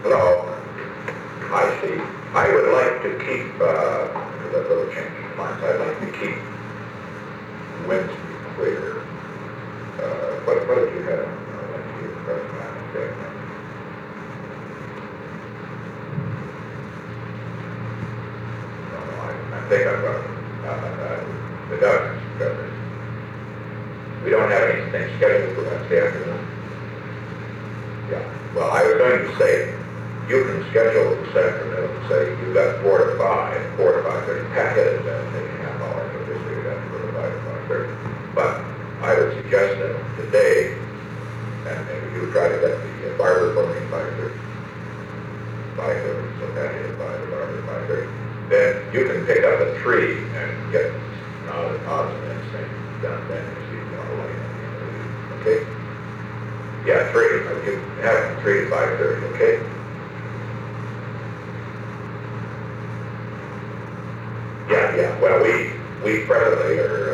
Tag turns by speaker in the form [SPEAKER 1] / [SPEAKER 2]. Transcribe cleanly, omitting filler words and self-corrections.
[SPEAKER 1] Hello. I see. I would like to keep, a little change of minds. I'd like to keep Wednesday clear. What did you have on Wednesday, President? I think I've got the governor. We don't have anything scheduled for Wednesday afternoon. Yeah. Well, I was going to say, you can schedule this afternoon, say you've got 4 to 5, 4 to 5:30. Pat hit it, then maybe half hour, so just leave that 4 to 5 to 5:30. But I would suggest that today, and maybe you try to get the barber for me 5:30. 5:30, so Pat hit it 5 to barber 5:30. Then you can pick up a tree and get all the odds and ends thing done then if you want to lay it at the end of the week. Okay? Yeah, 3. You have them 3 to 5:30, okay? Yeah. Well, we presently are